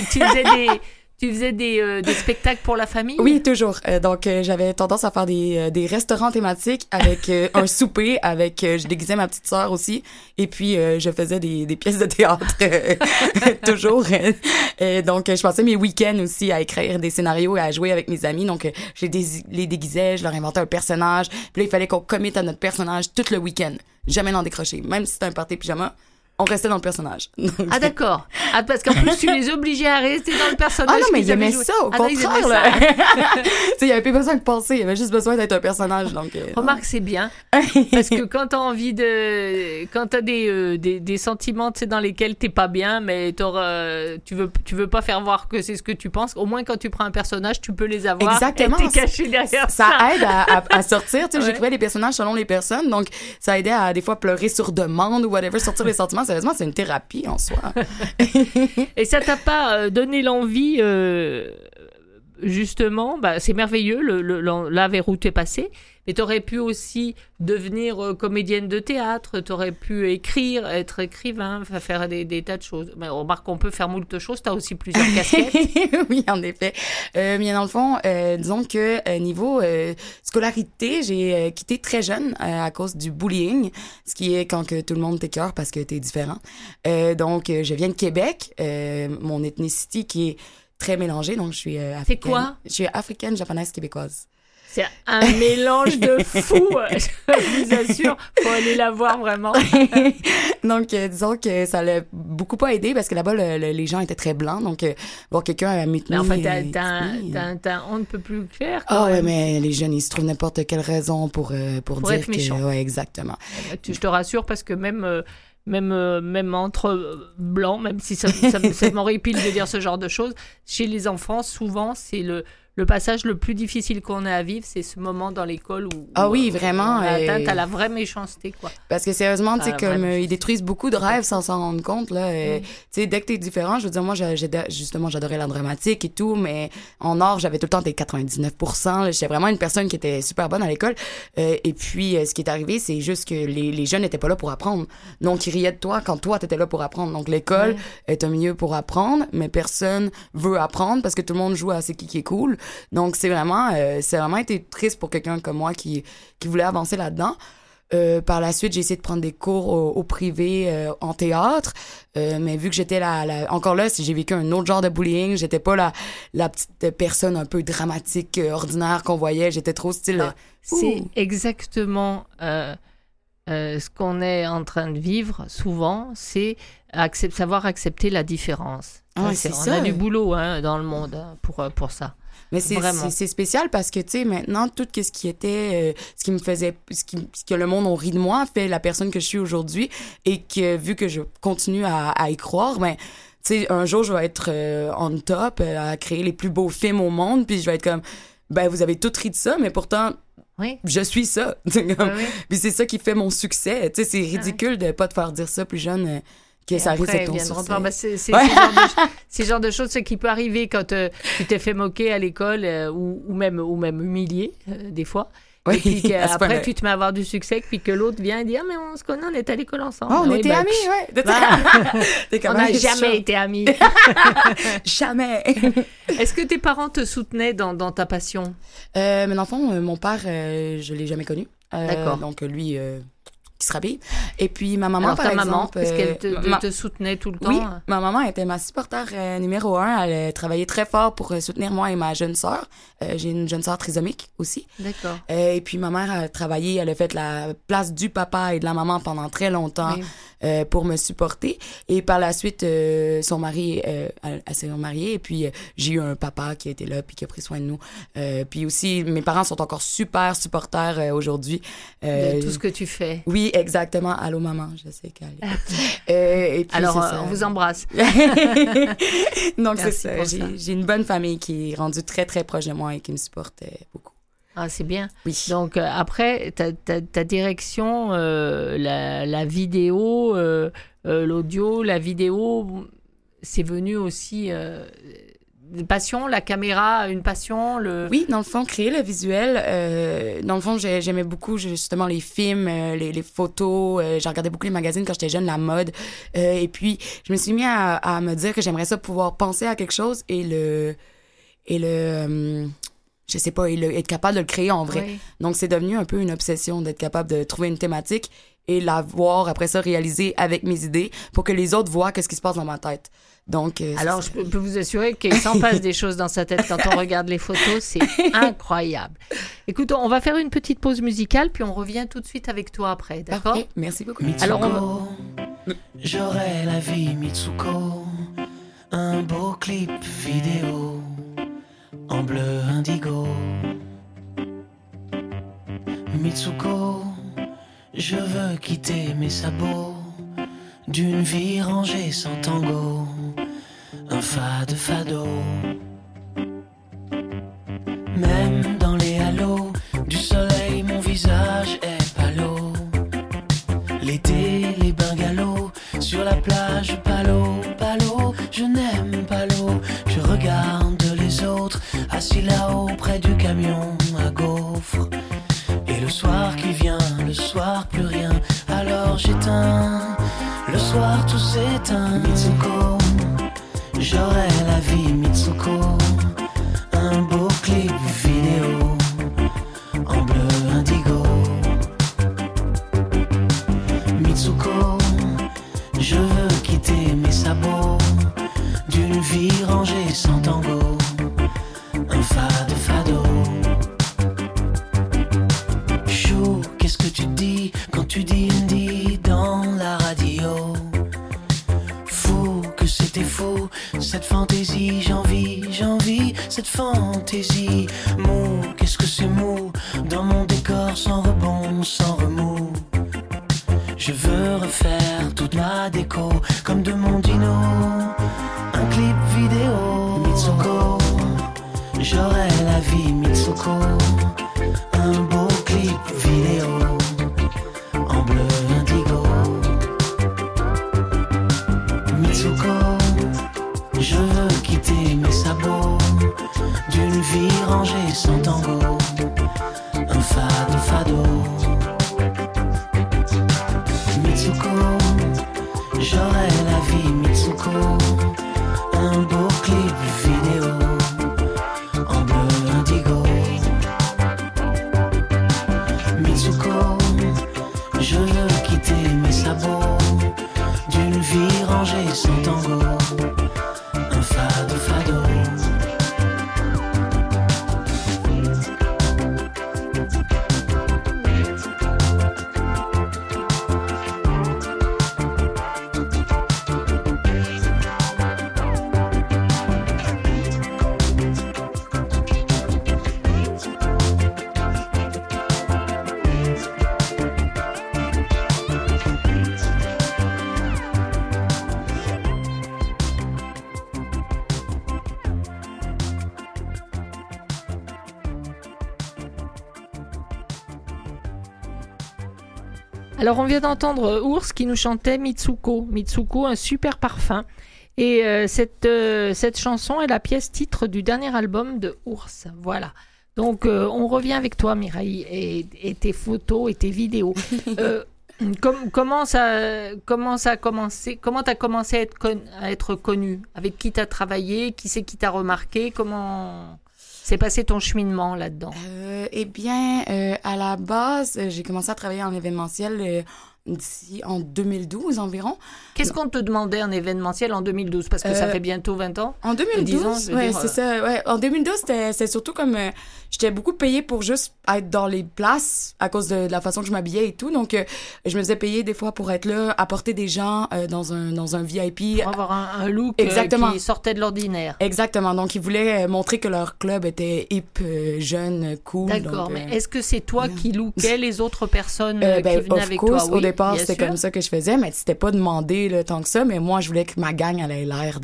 faisais des spectacles pour la famille? Oui, toujours. Donc, j'avais tendance à faire des restaurants thématiques avec un souper, avec je déguisais ma petite sœur aussi, et puis je faisais des pièces de théâtre toujours. Donc, je passais mes week-ends aussi à écrire des scénarios et à jouer avec mes amis. Donc, je les déguisais, je leur inventais un personnage. Puis là, il fallait qu'on commit à notre personnage tout le week-end. Jamais l'en décrocher. Même si c'était un party pyjama, on restait dans le personnage. Donc, ah, d'accord. Ah, parce qu'en plus, tu les obligeais à rester dans le personnage. Ah non, mais ils aimaient ça, au contraire. Là. Tu sais, il n'y avait plus besoin de penser, il y avait juste besoin d'être un personnage. Donc, remarque, c'est bien. Parce que quand t'as envie de... Quand t'as des sentiments, tu sais, dans lesquels t'es pas bien, mais tu veux pas faire voir que c'est ce que tu penses, au moins quand tu prends un personnage, tu peux les avoir. Exactement. Et t'es caché derrière ça. Ça aide à sortir. Tu sais, j'écrivais les personnages selon les personnes, donc ça aidait à des fois pleurer sur demande ou whatever, sortir les sentiments. Sérieusement, c'est une thérapie en soi. Et ça t'a pas donné l'envie, justement, c'est merveilleux, là vers où t'es passé, mais t'aurais pu aussi devenir comédienne de théâtre, t'aurais pu écrire, être écrivain, faire des tas de choses. Mais on remarque qu'on peut faire moult choses, t'as aussi plusieurs casquettes. Oui, en effet. Mais dans le fond, disons que niveau scolarité, j'ai quitté très jeune à cause du bullying, ce qui est quand que tout le monde t'écœure parce que t'es différent. Donc, je viens de Québec, mon ethnicité qui est très mélangée, donc je suis africaine. C'est quoi? Je suis africaine, japonaise, québécoise. C'est un mélange de fou, je vous assure, faut aller la voir vraiment. Donc, disons que ça l'a beaucoup pas aidé parce que là-bas, les gens étaient très blancs, donc voir quelqu'un à mutiny... Mais en fait, on ne peut plus clair. Ah ouais, mais les jeunes, ils se trouvent n'importe quelle raison pour dire être méchant. Ouais, exactement. Je te rassure parce que même entre blancs, même si ça m'horripile de dire ce genre de choses, chez les enfants, souvent, c'est le passage le plus difficile qu'on a à vivre, c'est ce moment dans l'école où oui, vraiment, on a atteint à la vraie méchanceté, quoi. Parce que sérieusement, tu sais, comme ils détruisent beaucoup de rêves sans s'en rendre compte, là. Tu sais, dès que t'es différent, je veux dire, moi, justement, j'adorais l'art dramatique et tout, mais en art, j'avais tout le temps des 99%. Là, j'étais vraiment une personne qui était super bonne à l'école. Et puis, ce qui est arrivé, c'est juste que les jeunes n'étaient pas là pour apprendre. Donc, ils riaient de toi quand toi, t'étais là pour apprendre. Donc, l'école est un milieu pour apprendre, mais personne veut apprendre parce que tout le monde joue à c'est qui est cool. Donc, c'est vraiment été triste pour quelqu'un comme moi qui voulait avancer là-dedans. Par la suite, j'ai essayé de prendre des cours au privé en théâtre, mais vu que j'étais encore là, j'ai vécu un autre genre de bullying. J'étais pas la petite personne un peu dramatique, ordinaire qu'on voyait. J'étais trop style... C'est exactement ce qu'on est en train de vivre souvent, c'est savoir accepter la différence. Ah, On a du boulot dans le monde pour ça. Mais c'est spécial parce que, tu sais, maintenant, tout ce qui était, ce qui me faisait, ce que le monde a ri de moi fait la personne que je suis aujourd'hui et que, vu que je continue à y croire, ben, tu sais, un jour, je vais être on top, à créer les plus beaux films au monde, puis je vais être comme, ben, vous avez tout ri de ça, mais pourtant, je suis ça. Puis c'est ça qui fait mon succès. Tu sais, c'est ridicule de pas te faire dire ça plus jeune. Que ça risque ton succès. C'est le genre de choses qui peut arriver quand tu t'es fait moquer à l'école ou même humilier, des fois. Et puis après, tu te mets à avoir du succès, puis que l'autre vient et dit « Ah, mais on se connaît, on est à l'école ensemble. » on était amis, ouais. On n'a jamais été amis. Jamais. Est-ce que tes parents te soutenaient dans ta passion? Mais dans le fond, mon père, je l'ai jamais connu. D'accord. Donc, lui... qui se rhabille. Et puis, ma maman, alors, par exemple... maman, est-ce qu'elle te soutenait tout le temps? Oui, ma maman était ma supporter numéro 1. Elle travaillait très fort pour soutenir moi et ma jeune sœur. J'ai une jeune sœur trisomique aussi. D'accord. Et puis, ma mère a travaillé, elle a fait la place du papa et de la maman pendant très longtemps pour me supporter. Et par la suite, son mari, elle s'est mariée. Et puis, j'ai eu un papa qui était là puis qui a pris soin de nous. Puis aussi, mes parents sont encore super supporters aujourd'hui. De tout ce que tu fais. Oui, exactement. Allô, maman, je sais qu'elle est. Alors, on vous embrasse. Donc, c'est ça. J'ai une bonne famille qui est rendue très, très proche de moi et qui me supporte beaucoup. Ah, c'est bien. Oui. Donc, après, ta direction, la vidéo, l'audio, la vidéo, c'est venu aussi... passion, la caméra, une passion, Oui, dans le fond, créer le visuel. Dans le fond, j'aimais beaucoup justement les films, les photos. J'ai regardé beaucoup les magazines quand j'étais jeune, la mode. Et puis, je me suis mis à me dire que j'aimerais ça pouvoir penser à quelque chose et je sais pas, être capable de le créer en vrai. Oui. Donc, c'est devenu un peu une obsession d'être capable de trouver une thématique et la voir, après ça, réaliser avec mes idées pour que les autres voient qu'est-ce qui se passe dans ma tête. Donc, alors, je peux vous assurer qu'il s'en passe des choses dans sa tête quand on regarde les photos. C'est incroyable. Écoute, on va faire une petite pause musicale, puis on revient tout de suite avec toi après, d'accord? Okay, merci beaucoup. Mitsuko, alors, j'aurai la vie, Mitsuko. Un beau clip vidéo en bleu indigo. Mitsuko, je veux quitter mes sabots d'une vie rangée sans tango, un fado. Même dans les halos du soleil, mon visage est pâlo. L'été, les bungalows sur la plage, palo. Je n'aime pas l'eau, je regarde les autres assis là-haut près du camion à gaufres. Et le soir qui vient, le soir plus rien, alors j'éteins. Le soir tout s'éteint. Mitsuko, j'aurai la vie, Mitsuko. Un beau clip vidéo en bleu indigo. Mitsuko, je veux quitter mes sabots d'une vie rangée sans tango, un fado. Chou, qu'est-ce que tu dis quand tu dis indie dans la radio? Fou, que c'était fou, cette fantaisie, j'envie, cette fantaisie. Mou, qu'est-ce que c'est mou, dans mon décor sans rebond, sans remous. Je veux refaire toute ma déco, comme de mon dino, un clip vidéo. Mitsuko, j'aurai la vie, Mitsuko. Un beau clip vidéo en bleu indigo. Mitsuko, je veux quitter mes sabots d'une vie rangée sans tango, un fado. Mitsuko, j'aurai la vie, Mitsuko. Un beau clip vidéo en bleu indigo. Mitsuko, je veux quitter mes sabots d'une vie rangée sans tango, un fado. Alors, on vient d'entendre Ours qui nous chantait Mitsuko. Mitsuko, un super parfum. Et cette chanson est la pièce titre du dernier album de Ours. Voilà. Donc, on revient avec toi, Mireille, et tes photos et tes vidéos. Comment ça a commencé? Comment tu as commencé à être connue? Avec qui tu as travaillé? Qui c'est qui t'a remarqué? Comment s'est passé ton cheminement là-dedans? Eh bien, à la base, j'ai commencé à travailler en événementiel d'ici en 2012 environ. Qu'est-ce qu'on te demandait en événementiel en 2012? Parce que ça fait bientôt 20 ans. En 2012, ouais, c'est ça. Ouais. En 2012, c'était surtout comme... j'étais beaucoup payée pour juste être dans les places à cause de la façon que je m'habillais et tout. Donc, je me faisais payer des fois pour être là, apporter des gens dans un VIP. Pour avoir un look qui sortait de l'ordinaire. Exactement. Donc, ils voulaient montrer que leur club était hip, jeune, cool. D'accord. Donc, mais est-ce que c'est toi qui lookais les autres personnes qui venaient avec toi? Oui, au départ, c'était comme ça que je faisais, mais c'était pas demandé là, tant que ça. Mais moi, je voulais que ma gang elle ait l'air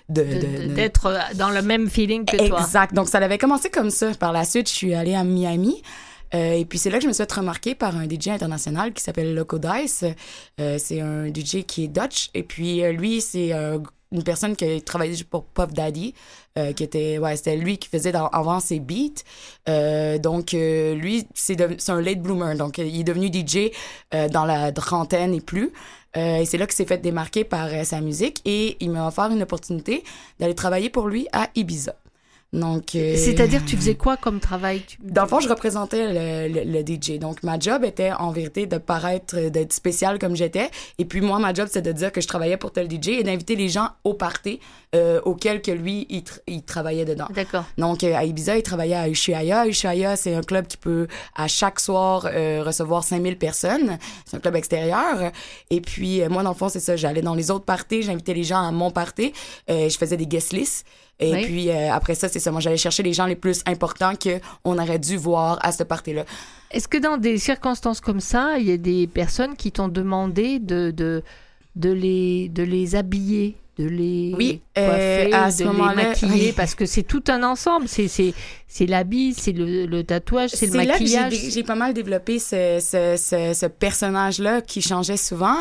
d'être dans le même feeling que toi. Exact. Donc, ça avait commencé comme ça. Par la suite, je suis allée à Miami. Et puis, c'est là que je me suis fait remarquer par un DJ international qui s'appelle Loco Dice. C'est un DJ qui est Dutch. Et puis, lui, c'est une personne qui a travaillé pour Puff Daddy, c'était lui qui faisait avant ses beats. Donc, lui, c'est un late bloomer. Donc, il est devenu DJ dans la trentaine et plus. Et c'est là qu'il s'est fait démarquer par sa musique. Et il m'a offert une opportunité d'aller travailler pour lui à Ibiza. Donc, c'est-à-dire, tu faisais quoi comme travail? Dans le fond, je représentais le DJ. Donc, ma job était en vérité de paraître, d'être spéciale comme j'étais. Et puis, moi, ma job, c'est de dire que je travaillais pour tel DJ et d'inviter les gens au party auquel que lui, il travaillait dedans. D'accord. Donc, à Ibiza, il travaillait à Ushuaia. Ushuaia, c'est un club qui peut, à chaque soir, recevoir 5000 personnes. C'est un club extérieur. Et puis, moi, dans le fond, c'est ça. J'allais dans les autres parties, j'invitais les gens à mon party. Je faisais des guest lists. Et puis, après ça, c'est ça. Moi, j'allais chercher les gens les plus importants qu'on aurait dû voir à ce party-là. Est-ce que dans des circonstances comme ça, il y a des personnes qui t'ont demandé de les habiller, de les coiffer, à ce de les moment-là, maquiller? Parce que c'est tout un ensemble. C'est l'habit, c'est le tatouage, c'est le maquillage. Là que j'ai pas mal développé ce personnage-là qui changeait souvent.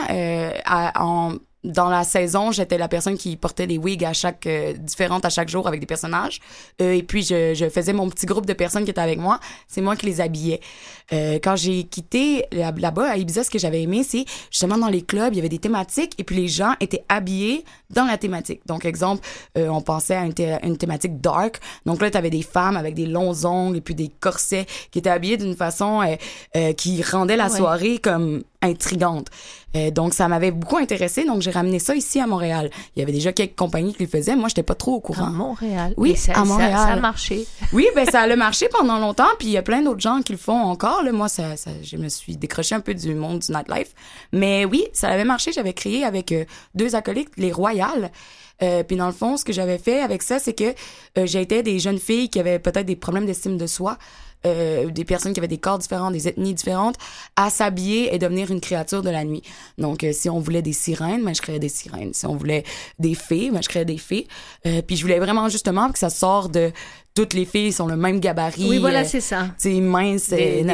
Dans la saison, j'étais la personne qui portait des wigs différentes à chaque jour avec des personnages. Et puis, je faisais mon petit groupe de personnes qui étaient avec moi. C'est moi qui les habillais. Quand j'ai quitté là-bas, à Ibiza, ce que j'avais aimé, c'est justement dans les clubs, il y avait des thématiques et puis les gens étaient habillés dans la thématique. Donc, exemple, on pensait à une thématique dark. Donc là, t'avais des femmes avec des longs ongles et puis des corsets qui étaient habillées d'une façon qui rendait la soirée comme intrigante. Donc, ça m'avait beaucoup intéressée. Donc, j'ai ramené ça ici à Montréal. Il y avait déjà quelques compagnies qui le faisaient. Moi, j'étais pas trop au courant. À Montréal? Oui, à Montréal. Ça a marché. Oui, ben ça a marché pendant longtemps. Puis, il y a plein d'autres gens qui le font encore. Là, moi, je me suis décrochée un peu du monde du nightlife. Mais oui, ça avait marché. J'avais créé avec 2 acolytes, les Royales. Puis dans le fond, ce que j'avais fait avec ça, c'est que j'aidais des jeunes filles qui avaient peut-être des problèmes d'estime de soi, des personnes qui avaient des corps différents, des ethnies différentes, à s'habiller et devenir une créature de la nuit. Donc, si on voulait des sirènes, ben, je créais des sirènes. Si on voulait des fées, ben, je créais des fées. Puis je voulais vraiment justement que ça sorte de... Toutes les filles sont le même gabarit. Oui, voilà, c'est ça. C'est mince, des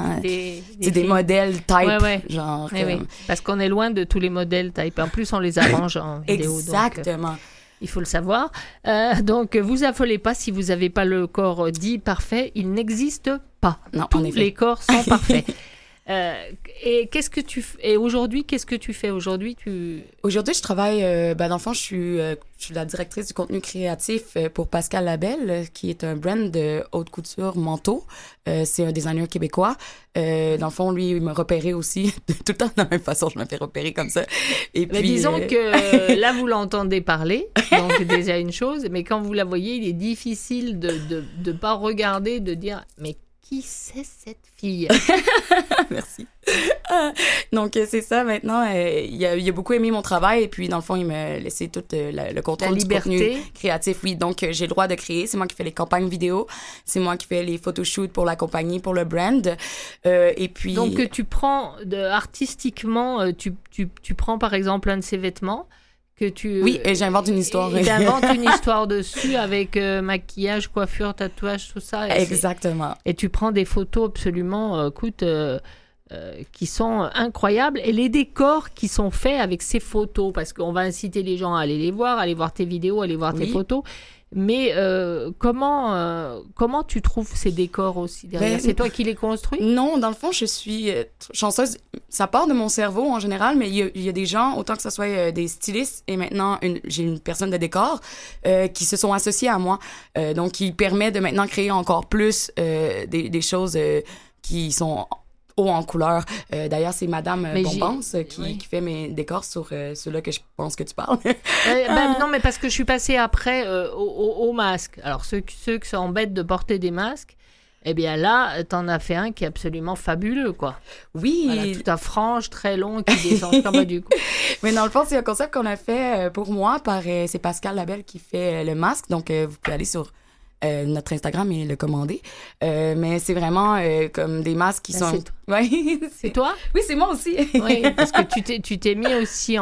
modèles type, genre. Oui, parce qu'on est loin de tous les modèles type. En plus, on les arrange en vidéo. Exactement. Donc, il faut le savoir. Donc, vous affolez pas si vous n'avez pas le corps dit parfait. Il n'existe pas. Non, tous les corps sont parfaits. Et aujourd'hui, qu'est-ce que tu fais aujourd'hui? Aujourd'hui, je travaille, dans le fond, je suis la directrice du contenu créatif pour Pascal Labelle, qui est un brand de haute couture manteau. C'est un designer québécois. Dans le fond, lui, il m'a repéré aussi. Tout le temps de la même façon, je me fais repérer comme ça. Et puis, disons que là, vous l'entendez parler, donc déjà une chose, mais quand vous la voyez, il est difficile de pas regarder, de dire, mais qui c'est cette fille? Merci. Donc, c'est ça. Maintenant, il a beaucoup aimé mon travail et puis, dans le fond, il m'a laissé tout le contrôle du contenu créatif. Oui, donc, j'ai le droit de créer. C'est moi qui fais les campagnes vidéo. C'est moi qui fais les photoshoots pour la compagnie, pour le brand. Et puis... Donc, tu prends artistiquement, tu prends, par exemple, un de ses vêtements Oui, et j'invente une histoire. Et t'inventes une histoire dessus avec maquillage, coiffure, tatouage, tout ça. Exactement. Et tu prends des photos absolument, qui sont incroyables, et les décors qui sont faits avec ces photos, parce qu'on va inciter les gens à aller les voir, aller voir tes vidéos, aller voir tes photos. Mais comment tu trouves ces décors aussi derrière? C'est toi qui les construis? Non, dans le fond, je suis chanceuse. Ça part de mon cerveau en général, mais il y a des gens, autant que ce soit des stylistes, et maintenant, j'ai une personne de décor qui se sont associés à moi. Donc, qui permet de maintenant créer encore plus des choses qui sont haut en couleur. D'ailleurs, c'est Madame Bombance qui fait mes décors sur ceux-là que je pense que tu parles. Non, mais parce que je suis passée après au masque. Alors, ceux qui s'embêtent de porter des masques, eh bien là, t'en as fait un qui est absolument fabuleux, quoi. Oui. Voilà, tout à frange, très long, qui descend jusqu'en bas du cou. Mais dans le fond, c'est un concept qu'on a fait pour moi c'est Pascal Labelle qui fait le masque. Donc, vous pouvez aller sur notre Instagram et le commander. Mais c'est vraiment comme des masques qui sont... C'est toi? Oui, c'est moi aussi. Oui, parce que tu t'es mis aussi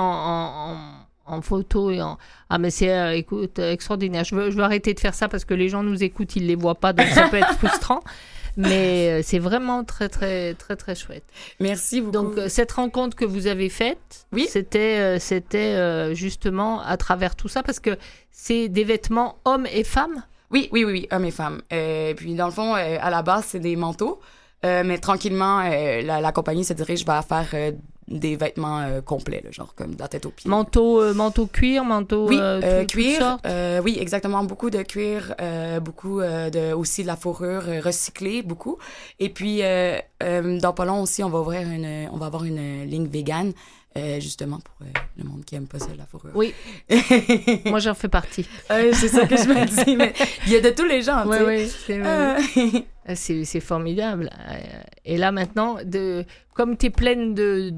en photo et en... Ah, mais c'est, écoute, extraordinaire. Je veux arrêter de faire ça parce que les gens nous écoutent, ils les voient pas, donc ça peut être frustrant. Mais c'est vraiment très, très, très, très chouette. Merci beaucoup. Donc, cette rencontre que vous avez faite, c'était justement à travers tout ça, parce que c'est des vêtements hommes et femmes? Oui, hommes et femmes. Puis, dans le fond, à la base, c'est des manteaux. Mais tranquillement, la compagnie se dirige vers faire des vêtements complets, là, genre comme de la tête aux pieds. Manteau cuir, manteau cuir. Oui, exactement. Beaucoup de cuir, beaucoup aussi de la fourrure recyclée, beaucoup. Et puis, dans pas long aussi, on va avoir une ligne végane. Justement pour le monde qui aime pas ça, la fourrure. Oui. Moi, j'en fais partie. C'est ça que je me dis. Mais il y a de tous les gens, tu sais. Oui, c'est formidable. Et là, maintenant, comme tu es pleine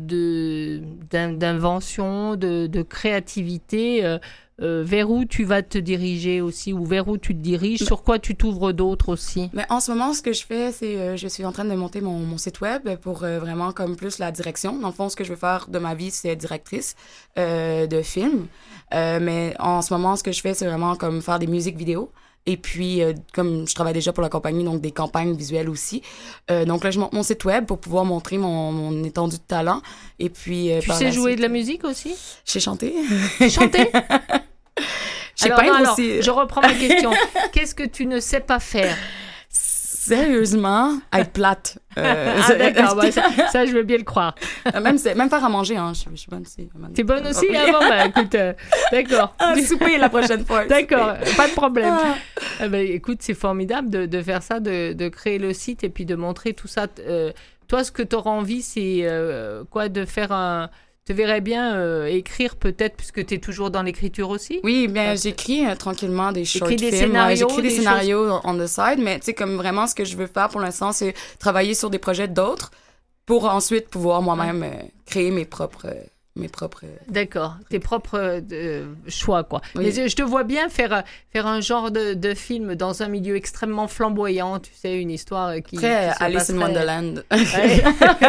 d'inventions, de créativité, vers où tu vas te diriger aussi, ou vers où tu te diriges, sur quoi tu t'ouvres d'autres aussi? Mais en ce moment, ce que je fais, c'est je suis en train de monter mon site web pour vraiment comme plus la direction. Dans le fond, ce que je veux faire de ma vie, c'est être directrice de film. Mais en ce moment, ce que je fais, c'est vraiment comme faire des musiques vidéo. Et puis, comme je travaille déjà pour la compagnie, donc des campagnes visuelles aussi. Donc là, je monte mon site web pour pouvoir montrer mon étendue de talent. Et puis, tu sais jouer de la musique aussi? Je sais chanter. Chanter? Alors, aussi. Je reprends ma question. Qu'est-ce que tu ne sais pas faire? Sérieusement, être plate. D'accord, ça, je veux bien le croire. même faire à manger, hein, je suis bonne aussi. T'es bonne aussi? Ah bon, écoute, d'accord. Souper la prochaine fois. D'accord, pas de problème. Écoute, c'est formidable de faire ça, de créer le site et puis de montrer tout ça. Toi, ce que tu auras envie, c'est de faire te verrais bien écrire peut-être, puisque tu es toujours dans l'écriture aussi? Oui, bien, j'écris tranquillement des short films. Scénarios, j'écris des scénarios on the side, mais tu sais, comme vraiment, ce que je veux faire pour l'instant, c'est travailler sur des projets d'autres pour ensuite pouvoir moi-même créer mes propres... D'accord, tes propres choix, quoi. Oui. Mais je te vois bien faire un genre de film dans un milieu extrêmement flamboyant, tu sais, une histoire qui... Après, Alice in Wonderland. Ouais.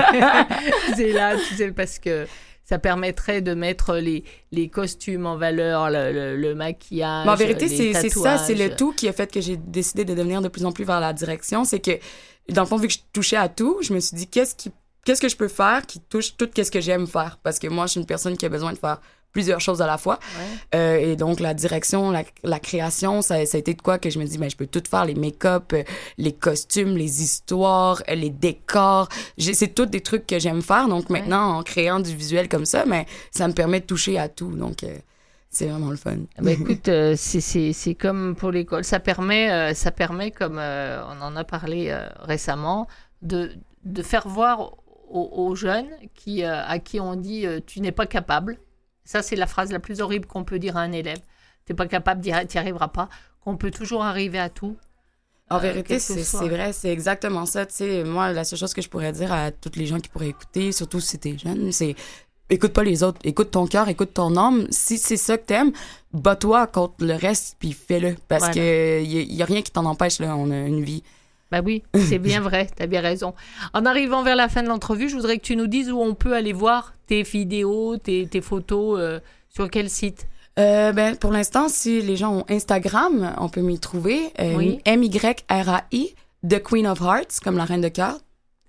C'est là, tu sais, parce que... Ça permettrait de mettre les costumes en valeur, le maquillage. Mais en vérité, c'est ça, c'est le tout qui a fait que j'ai décidé de devenir de plus en plus vers la direction. C'est que, dans le fond, vu que je touchais à tout, je me suis dit, qu'est-ce que je peux faire qui touche tout ce que j'aime faire? Parce que moi, je suis une personne qui a besoin de faire plusieurs choses à la fois. Ouais. Et donc, la direction, la création, ça a été de quoi que je me dis, je peux tout faire, les make-up, les costumes, les histoires, les décors. C'est tous des trucs que j'aime faire. Donc, maintenant, en créant du visuel comme ça, ça me permet de toucher à tout. Donc, c'est vraiment le fun. Écoute, c'est comme pour l'école. Ça permet comme on en a parlé récemment, de faire voir aux jeunes à qui on dit tu n'es pas capable. Ça, c'est la phrase la plus horrible qu'on peut dire à un élève. T'es pas capable, t'y arriveras pas. Qu'on peut toujours arriver à tout. En vérité, c'est vrai, c'est exactement ça. Tu sais, moi, la seule chose que je pourrais dire à toutes les gens qui pourraient écouter, surtout si t'es jeune, c'est écoute pas les autres, écoute ton cœur, écoute ton âme. Si c'est ça que t'aimes, bats-toi contre le reste, puis fais-le. Parce que y a rien qui t'en empêche, là. On a une vie. Oui, c'est bien vrai, t'as bien raison. En arrivant vers la fin de l'entrevue, je voudrais que tu nous dises où on peut aller voir tes vidéos, tes photos, sur quel site? Pour l'instant, si les gens ont Instagram, on peut m'y trouver. MYRAI, The Queen of Hearts, comme la reine de cœur.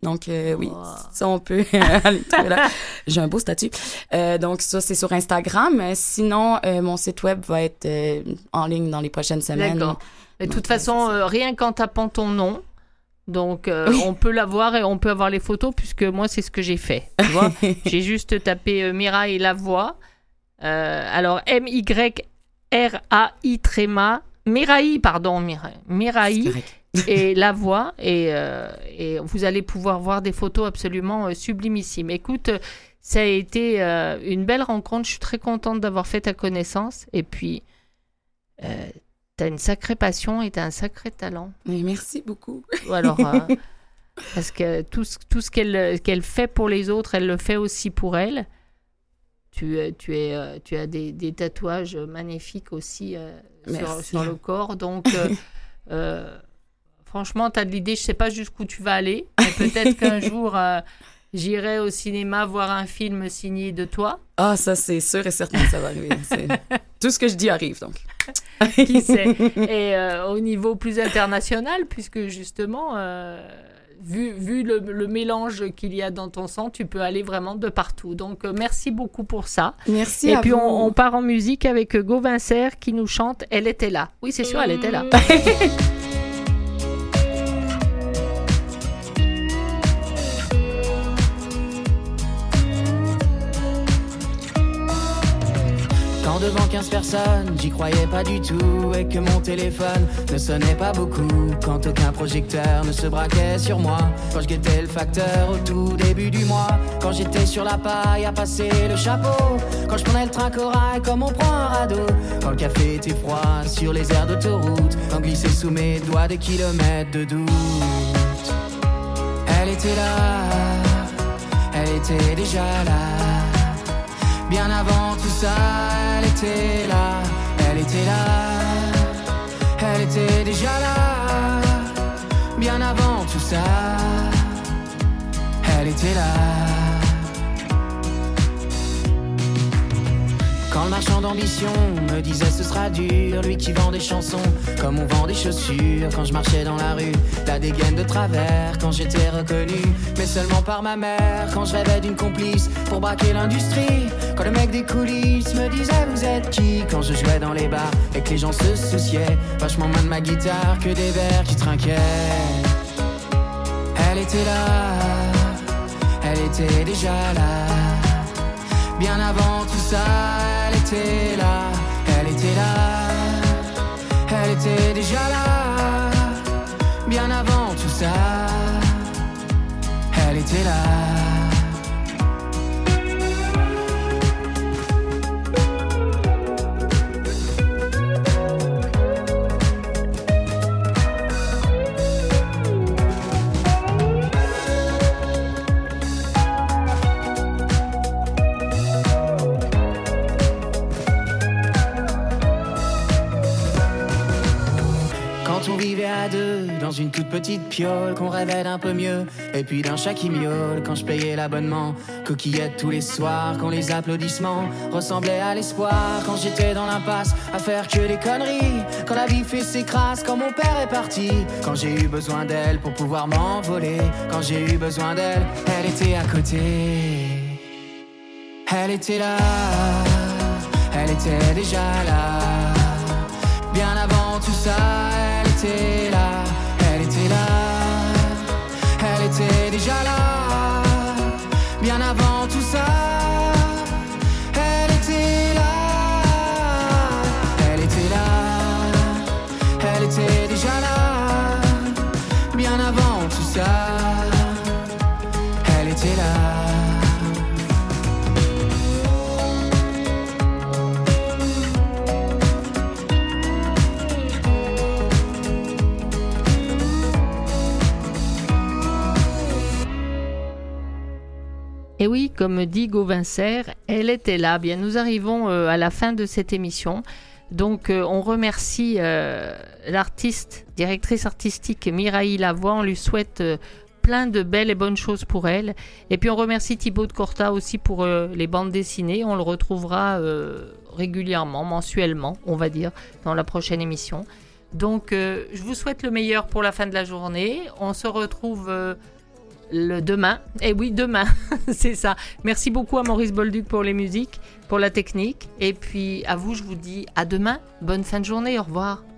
Donc, oui, ça, on peut aller trouver là. J'ai un beau statut. Donc, ça, c'est sur Instagram. Sinon, mon site web va être en ligne dans les prochaines semaines. D'accord. De toute façon, rien qu'en tapant ton nom, donc on peut l'avoir et on peut avoir les photos, puisque moi, c'est ce que j'ai fait. Tu vois, j'ai juste tapé Mireille Lavoie. Alors, M-Y-R-A-I tréma. Mireille, pardon, Mireille. Et Lavoie, et vous allez pouvoir voir des photos absolument sublimissimes. Écoute, ça a été une belle rencontre. Je suis très contente d'avoir fait ta connaissance. Et puis, t'as une sacrée passion et t'as un sacré talent. Mais merci beaucoup. Alors, parce que tout ce qu'elle fait pour les autres, elle le fait aussi pour elle. Tu as des tatouages magnifiques aussi sur le corps. Donc, franchement, tu as de l'idée. Je ne sais pas jusqu'où tu vas aller. Mais peut-être qu'un jour, j'irai au cinéma voir un film signé de toi. Ah, ça, c'est sûr et certain que ça va arriver. Tout ce que je dis arrive, donc. Qui sait. Et au niveau plus international, puisque justement... Vu le mélange qu'il y a dans ton sang, tu peux aller vraiment de partout. Donc, merci beaucoup pour ça. Merci à vous. Et puis, on part en musique avec Gauvin Serre qui nous chante « Elle était là ». Oui, c'est sûr, elle était là. Quand devant 15 personnes, j'y croyais pas du tout et que mon téléphone ne sonnait pas beaucoup. Quand aucun projecteur ne se braquait sur moi. Quand je guettais le facteur au tout début du mois. Quand j'étais sur la paille à passer le chapeau. Quand je prenais le train corail comme on prend un radeau. Quand le café était froid sur les aires d'autoroute. Quand glissait sous mes doigts des kilomètres de doute. Elle était là, elle était déjà là. Bien avant tout ça, elle était là, elle était là, elle était déjà là. Bien avant tout ça, elle était là. Quand le marchand d'ambition me disait ce sera dur, lui qui vend des chansons comme on vend des chaussures. Quand je marchais dans la rue, la dégaine de travers. Quand j'étais reconnu, mais seulement par ma mère. Quand je rêvais d'une complice pour braquer l'industrie. Quand le mec des coulisses me disait vous êtes qui. Quand je jouais dans les bars et que les gens se souciaient vachement moins de ma guitare que des vers qui trinquaient. Elle était là, elle était déjà là. Bien avant tout ça, elle était là, elle était là, elle était déjà là. Bien avant tout ça, elle était là. Dans une toute petite piole, qu'on rêvait d'un peu mieux, et puis d'un chat qui miaule. Quand je payais l'abonnement, coquillettes tous les soirs. Quand les applaudissements ressemblaient à l'espoir. Quand j'étais dans l'impasse à faire que des conneries. Quand la vie fait ses crasses, quand mon père est parti. Quand j'ai eu besoin d'elle pour pouvoir m'envoler. Quand j'ai eu besoin d'elle, elle était à côté. Elle était là, elle était déjà là. Bien avant tout ça, elle était là. Elle était là, elle était déjà là. Bien avant tout ça, elle était là. Elle était là, elle était déjà là. Bien avant tout ça, elle était là. Et oui, comme dit Gauvin Serre, elle était là. Bien, nous arrivons à la fin de cette émission. Donc, on remercie l'artiste, directrice artistique Mireille Lavoie. On lui souhaite plein de belles et bonnes choses pour elle. Et puis, on remercie Thibaut de Corta aussi pour les bandes dessinées. On le retrouvera régulièrement, mensuellement, on va dire, dans la prochaine émission. Donc, je vous souhaite le meilleur pour la fin de la journée. On se retrouve... le demain. Eh oui, demain, c'est ça. Merci beaucoup à Maurice Bolduc pour les musiques, pour la technique. Et puis à vous, je vous dis à demain. Bonne fin de journée. Au revoir.